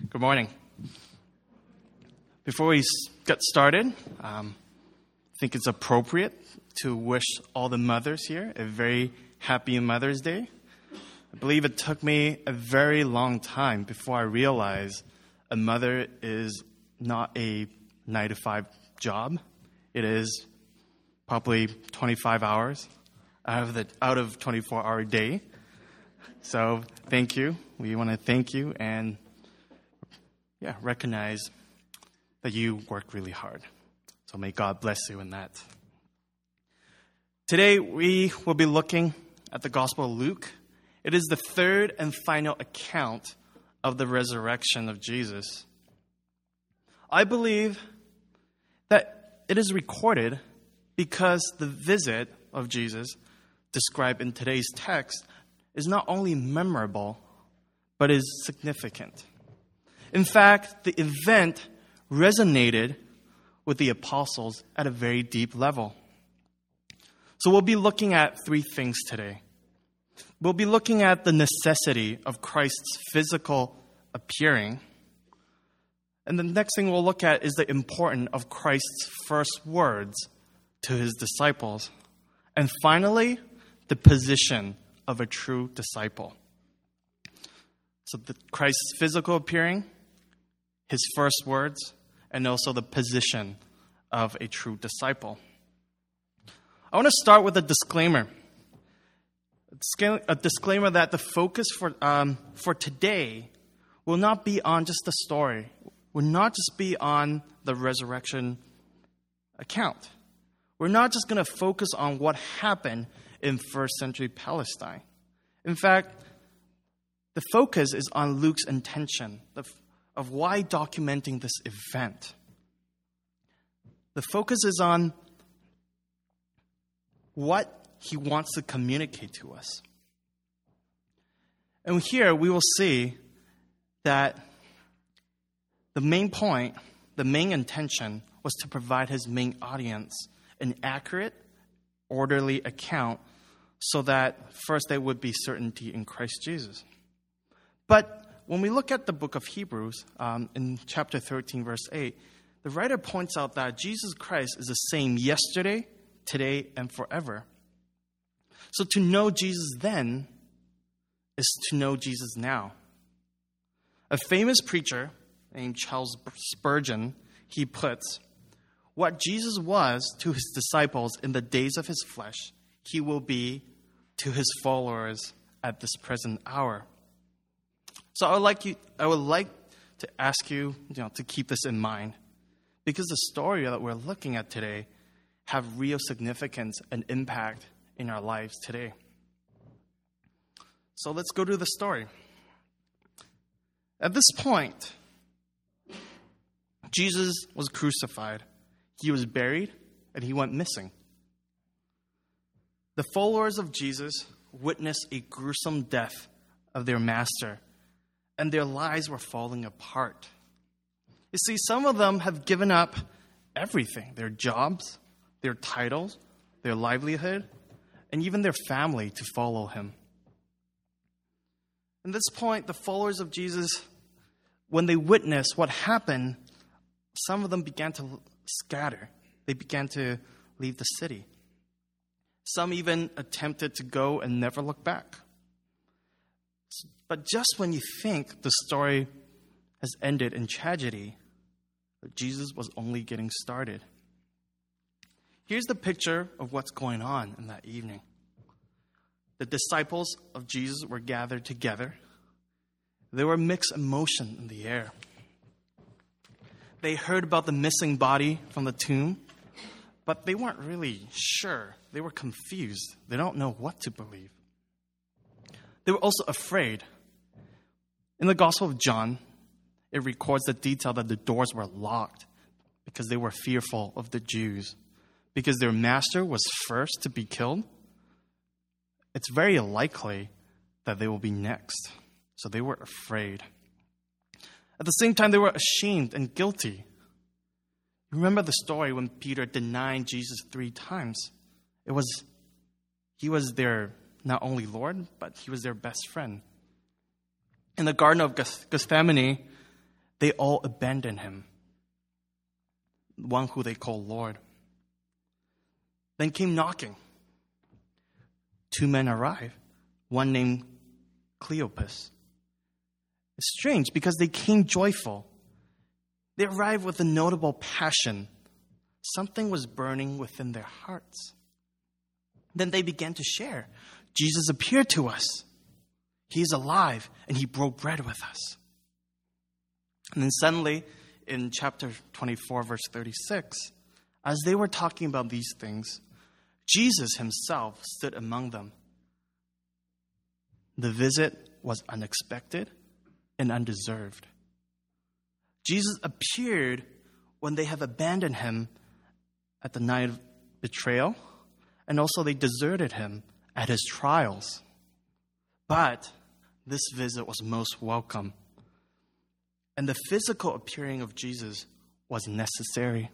Good morning. Before we get started, I think it's appropriate to wish all the mothers here a very happy Mother's Day. I believe it took me a very long time before I realized a mother is not a 9-to-5 job. It is probably 25 hours out of 24-hour day. So thank you. We want to thank you and recognize that you work really hard. So may God bless you in that. Today we will be looking at the Gospel of Luke. It is the third and final account of the resurrection of Jesus. I believe that it is recorded because the visit of Jesus described in today's text is not only memorable, but is significant. In fact, the event resonated with the apostles at a very deep level. So we'll be looking at three things today. We'll be looking at the necessity of Christ's physical appearing. And the next thing we'll look at is the importance of Christ's first words to his disciples. And finally, the position of a true disciple. So Christ's physical appearing, his first words, and also the position of a true disciple. I want to start with a disclaimer. A disclaimer that the focus for today will not be on just the story, will not just be on the resurrection account. We're not just going to focus on what happened in first century Palestine. In fact, the focus is on Luke's intention of why documenting this event. The focus is on what he wants to communicate to us. And here we will see that the main point, the main intention, was to provide his main audience an accurate, orderly account so that first there would be certainty in Christ Jesus. But when we look at the book of Hebrews, in chapter 13, verse 8, the writer points out that Jesus Christ is the same yesterday, today, and forever. So to know Jesus then is to know Jesus now. A famous preacher named Charles Spurgeon, he puts, what Jesus was to his disciples in the days of his flesh, he will be to his followers at this present hour. So I would like to ask you, to keep this in mind, because the story that we're looking at today have real significance and impact in our lives today. So let's go to the story. At this point, Jesus was crucified, he was buried, and he went missing. The followers of Jesus witnessed a gruesome death of their master, and their lives were falling apart. You see, some of them have given up everything, their jobs, their titles, their livelihood, and even their family to follow him. At this point, the followers of Jesus, when they witnessed what happened, some of them began to scatter. They began to leave the city. Some even attempted to go and never look back. But just when you think the story has ended in tragedy, Jesus was only getting started. Here's the picture of what's going on in that evening. The disciples of Jesus were gathered together. There were mixed emotions in the air. They heard about the missing body from the tomb, but they weren't really sure. They were confused. They don't know what to believe. They were also afraid. In the Gospel of John, it records the detail that the doors were locked because they were fearful of the Jews. Because their master was first to be killed, it's very likely that they will be next. So they were afraid. At the same time, they were ashamed and guilty. You remember the story when Peter denied Jesus 3 times. He was their not only Lord, but he was their best friend. In the Garden of Gethsemane, they all abandoned him, one who they call Lord. Then came knocking. 2 men arrived, one named Cleopas. It's strange because they came joyful. They arrived with a notable passion. Something was burning within their hearts. Then they began to share. Jesus appeared to us. He is alive, and he broke bread with us. And then suddenly, in chapter 24, verse 36, as they were talking about these things, Jesus himself stood among them. The visit was unexpected and undeserved. Jesus appeared when they have abandoned him at the night of betrayal, and also they deserted him at his trials. But this visit was most welcome. And the physical appearing of Jesus was necessary.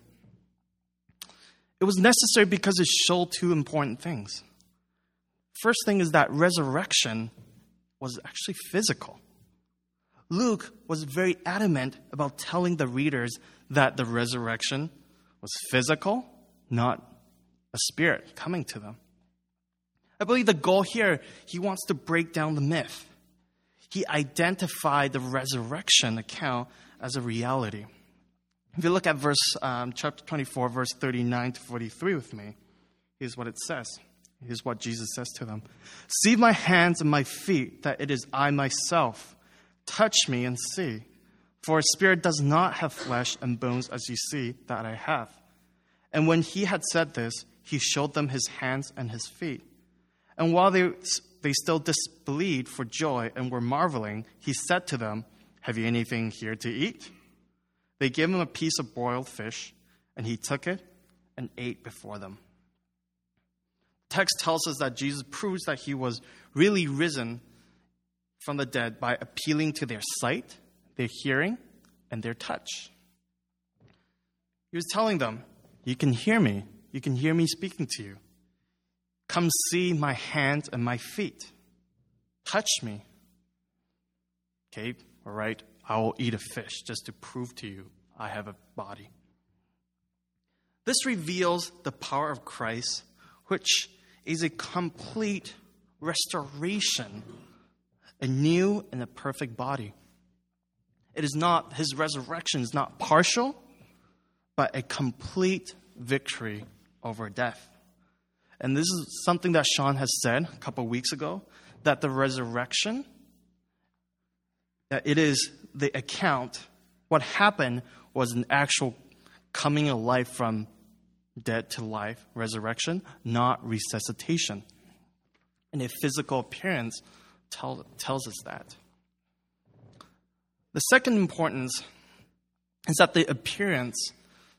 It was necessary because it showed 2 important things. First thing is that resurrection was actually physical. Luke was very adamant about telling the readers that the resurrection was physical, not a spirit coming to them. I believe the goal here, he wants to break down the myth. He identified the resurrection account as a reality. If you look at chapter 24, verse 39 to 43 with me, here's what it says. Here's what Jesus says to them. See my hands and my feet, that it is I myself. Touch me and see. For a spirit does not have flesh and bones as you see that I have. And when he had said this, he showed them his hands and his feet. And while they still disbelieved for joy and were marveling, he said to them, have you anything here to eat? They gave him a piece of broiled fish, and he took it and ate before them. The text tells us that Jesus proves that he was really risen from the dead by appealing to their sight, their hearing, and their touch. He was telling them, you can hear me. You can hear me speaking to you. Come see my hands and my feet. Touch me. Okay, all right, I will eat a fish just to prove to you I have a body. This reveals the power of Christ, which is a complete restoration, a new and a perfect body. It is not, his resurrection is not partial, but a complete victory over death. And this is something that Sean has said a couple of weeks ago, that the resurrection, that it is the account, what happened was an actual coming alive from dead to life, resurrection, not resuscitation. And a physical appearance tells us that. The second importance is that the appearance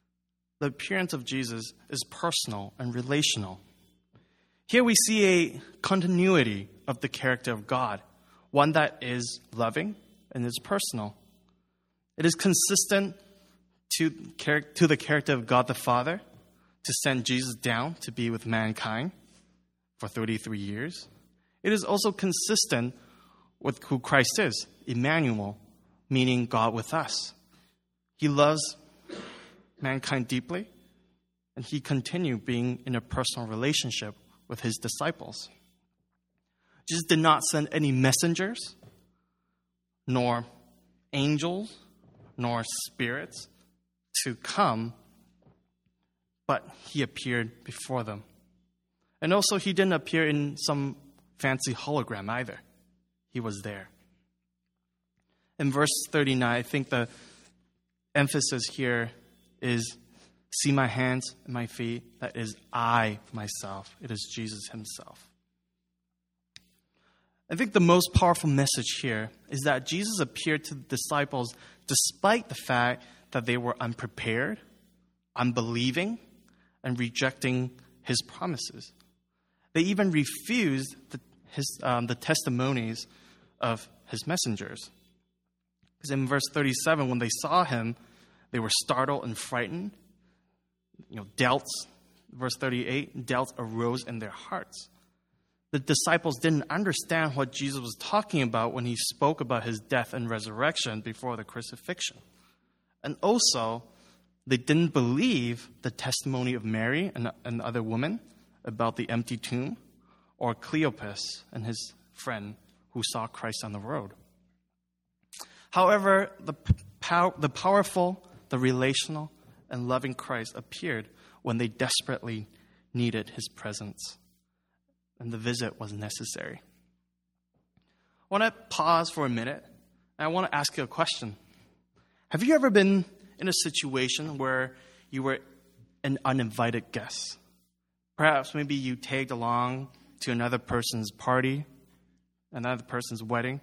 of Jesus is personal and relational. Here we see a continuity of the character of God, one that is loving and is personal. It is consistent to the character of God the Father to send Jesus down to be with mankind for 33 years. It is also consistent with who Christ is, Emmanuel, meaning God with us. He loves mankind deeply, and he continued being in a personal relationship with his disciples. Jesus did not send any messengers, nor angels, nor spirits to come, but he appeared before them. And also, he didn't appear in some fancy hologram either. He was there. In verse 39, I think the emphasis here is, see my hands and my feet, that is I myself. It is Jesus himself. I think the most powerful message here is that Jesus appeared to the disciples despite the fact that they were unprepared, unbelieving, and rejecting his promises. They even refused the testimonies of his messengers. Because in verse 37, when they saw him, they were startled and frightened. Doubts, verse 38, doubts arose in their hearts. the disciples didn't understand what Jesus was talking about when he spoke about his death and resurrection before the crucifixion. And also, they didn't believe the testimony of Mary and the other women about the empty tomb, or Cleopas and his friend who saw Christ on the road. However, the powerful, the relational, and loving Christ appeared when they desperately needed his presence, and the visit was necessary. I want to pause for a minute, and I want to ask you a question. Have you ever been in a situation where you were an uninvited guest? Perhaps maybe you tagged along to another person's party, another person's wedding.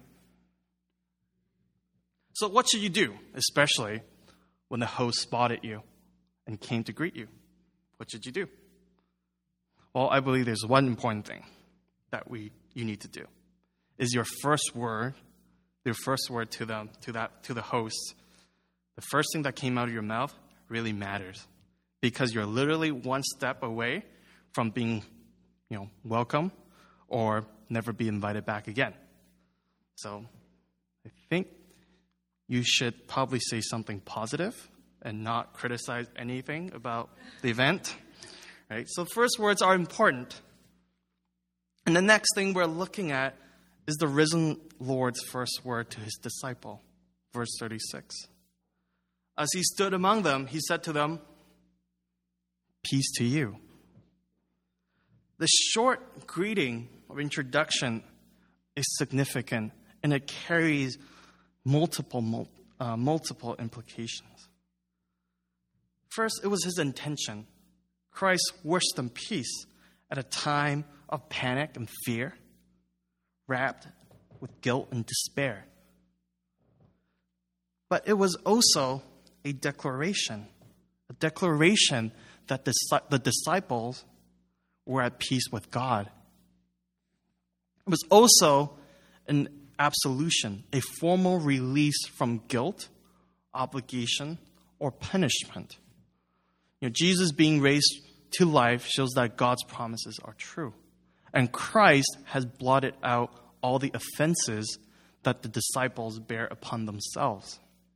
So what should you do, especially when the host spotted you and came to greet you? What should you do? Well, I believe there's one important thing that you need to do. Is your first word to the host. The first thing that came out of your mouth really matters, because you're literally one step away from being, welcome or never be invited back again. So I think you should probably say something positive and not criticize anything about the event. Right? So first words are important. And the next thing we're looking at is the risen Lord's first word to his disciple. Verse 36. As he stood among them, he said to them, "Peace to you." The short greeting or introduction is significant, and it carries multiple implications. First, it was his intention. Christ wished them peace at a time of panic and fear, wrapped with guilt and despair. But it was also a declaration that the disciples were at peace with God. It was also an absolution, a formal release from guilt, obligation, or punishment. Jesus being raised to life shows that God's promises are true. And Christ has blotted out all the offenses that the disciples bear upon themselves.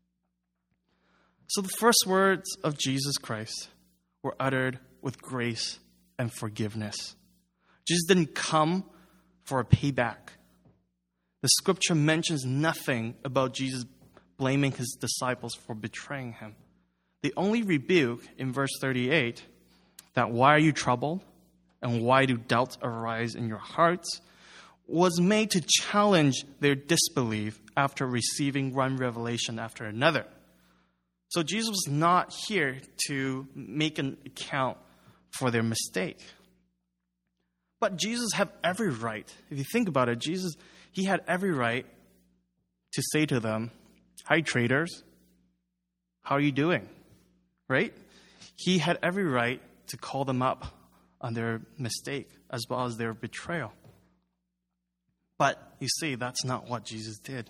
So the first words of Jesus Christ were uttered with grace and forgiveness. Jesus didn't come for a payback. The scripture mentions nothing about Jesus blaming his disciples for betraying him. The only rebuke in verse 38, that "why are you troubled and why do doubts arise in your hearts," was made to challenge their disbelief after receiving one revelation after another. So Jesus was not here to make an account for their mistake. But Jesus had every right. If you think about it, he had every right to say to them, "Hi, traitors. How are you doing?" Right? He had every right to call them up on their mistake as well as their betrayal. But you see, that's not what Jesus did.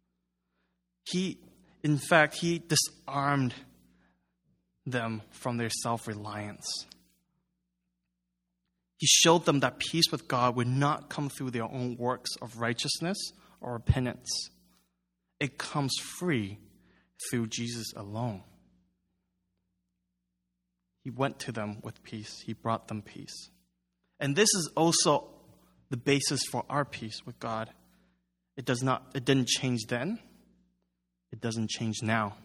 In fact, he disarmed them from their self-reliance. He showed them that peace with God would not come through their own works of righteousness or penance. It comes free through Jesus alone. He went to them with peace. He brought them peace. And this is also the basis for our peace with God. It didn't change then. It doesn't change now.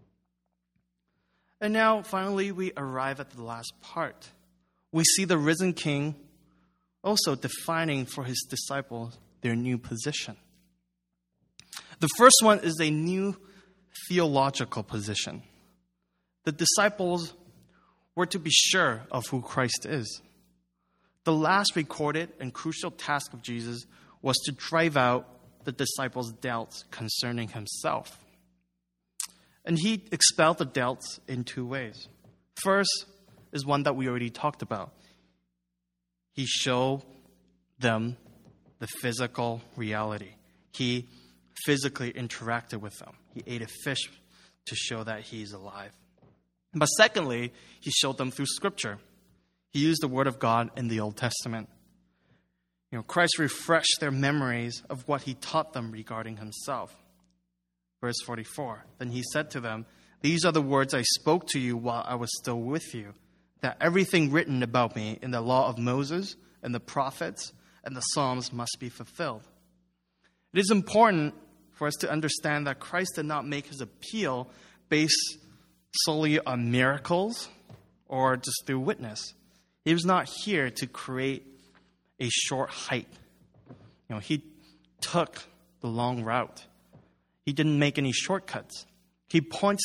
And now, finally, we arrive at the last part. We see the risen King also defining for his disciples their new position. The first one is a new theological position. The disciples were to be sure of who Christ is. The last recorded and crucial task of Jesus was to drive out the disciples' doubts concerning himself. And he expelled the doubts in two ways. First is one that we already talked about. He showed them the physical reality. He physically interacted with them. He ate a fish to show that he's alive. But secondly, he showed them through Scripture. He used the Word of God in the Old Testament. Christ refreshed their memories of what he taught them regarding himself. Verse 44, then he said to them, "These are the words I spoke to you while I was still with you, that everything written about me in the law of Moses and the prophets and the Psalms must be fulfilled." It is important for us to understand that Christ did not make his appeal based solely on miracles or just through witness. He was not here to create a short hike. He took the long route. He didn't make any shortcuts. He points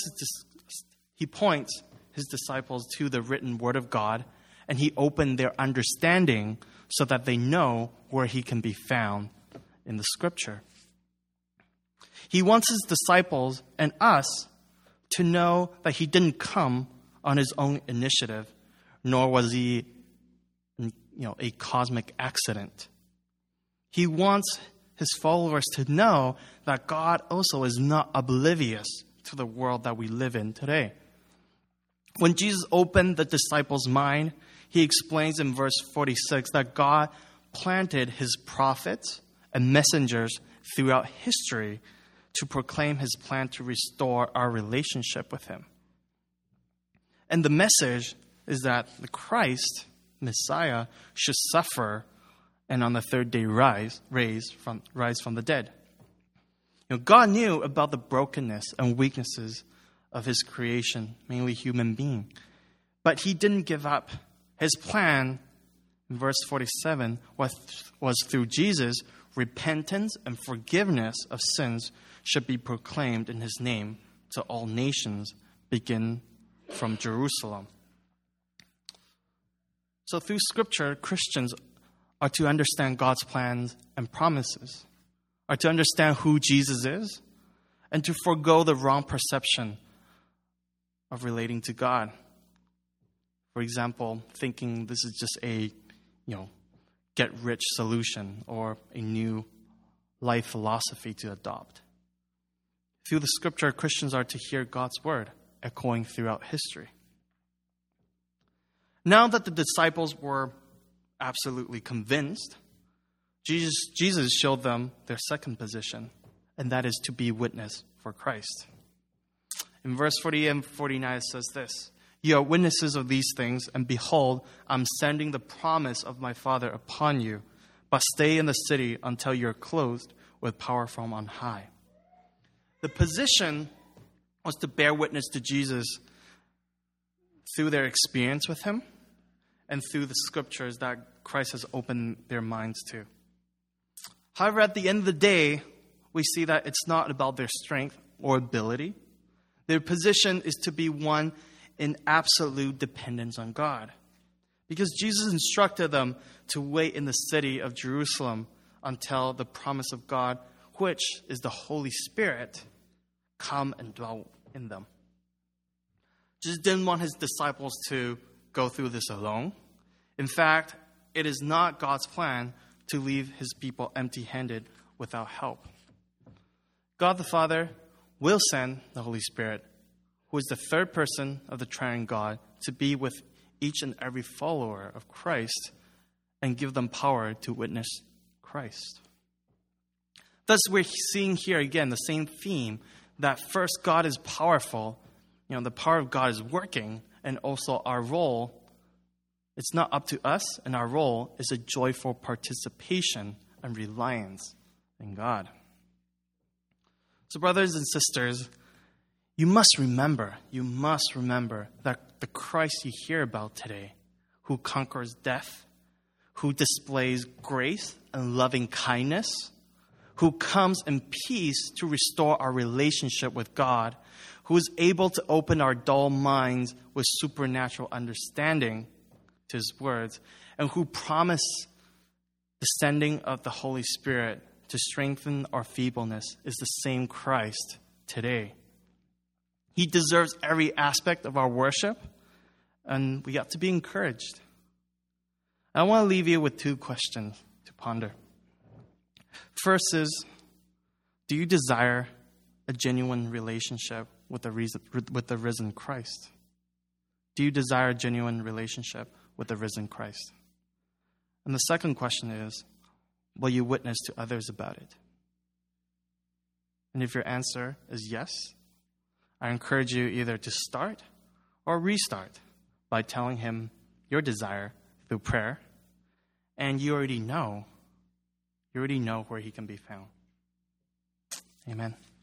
his disciples to the written word of God, and he opened their understanding so that they know where he can be found in the scripture. He wants his disciples and us to know that he didn't come on his own initiative, nor was he a cosmic accident. He wants his followers to know that God also is not oblivious to the world that we live in today. When Jesus opened the disciples' mind, he explains in verse 46 that God planted his prophets and messengers throughout history to proclaim his plan to restore our relationship with him. And the message is that the Christ, Messiah, should suffer and on the third day rise from the dead. God knew about the brokenness and weaknesses of his creation, mainly human being. But he didn't give up. His plan, in verse 47, was through Jesus, repentance and forgiveness of sins should be proclaimed in his name to all nations, begin from Jerusalem. So through Scripture, Christians are to understand God's plans and promises, are to understand who Jesus is, and to forego the wrong perception of relating to God. For example, thinking this is just a, get-rich solution or a new life philosophy to adopt. Through the Scripture, Christians are to hear God's word echoing throughout history. Now that the disciples were absolutely convinced, Jesus showed them their second position, and that is to be witness for Christ. In verse 48 and 49 it says this, "You are witnesses of these things, and behold, I'm sending the promise of my Father upon you, but stay in the city until you're clothed with power from on high." The position was to bear witness to Jesus through their experience with him and through the scriptures that Christ has opened their minds to. However, at the end of the day, we see that it's not about their strength or ability. Their position is to be one in absolute dependence on God. Because Jesus instructed them to wait in the city of Jerusalem until the promise of God, which is the Holy Spirit, come and dwell in them. Jesus didn't want his disciples to go through this alone. In fact, it is not God's plan to leave his people empty-handed without help. God the Father will send the Holy Spirit, who is the third person of the Triune God, to be with each and every follower of Christ and give them power to witness Christ. Thus, we're seeing here again the same theme that first, God is powerful, the power of God is working, and also our role, it's not up to us, and our role is a joyful participation and reliance in God. So, brothers and sisters, you must remember that the Christ you hear about today, who conquers death, who displays grace and loving kindness, who comes in peace to restore our relationship with God, who is able to open our dull minds with supernatural understanding to his words, and who promised the sending of the Holy Spirit to strengthen our feebleness, is the same Christ today. He deserves every aspect of our worship, and we got to be encouraged. I want to leave you with two questions to ponder. First is, do you desire a genuine relationship with the risen Christ? Do you desire a genuine relationship with the risen Christ? And the second question is, will you witness to others about it? And if your answer is yes, I encourage you either to start or restart by telling him your desire through prayer, and you already know where he can be found. Amen.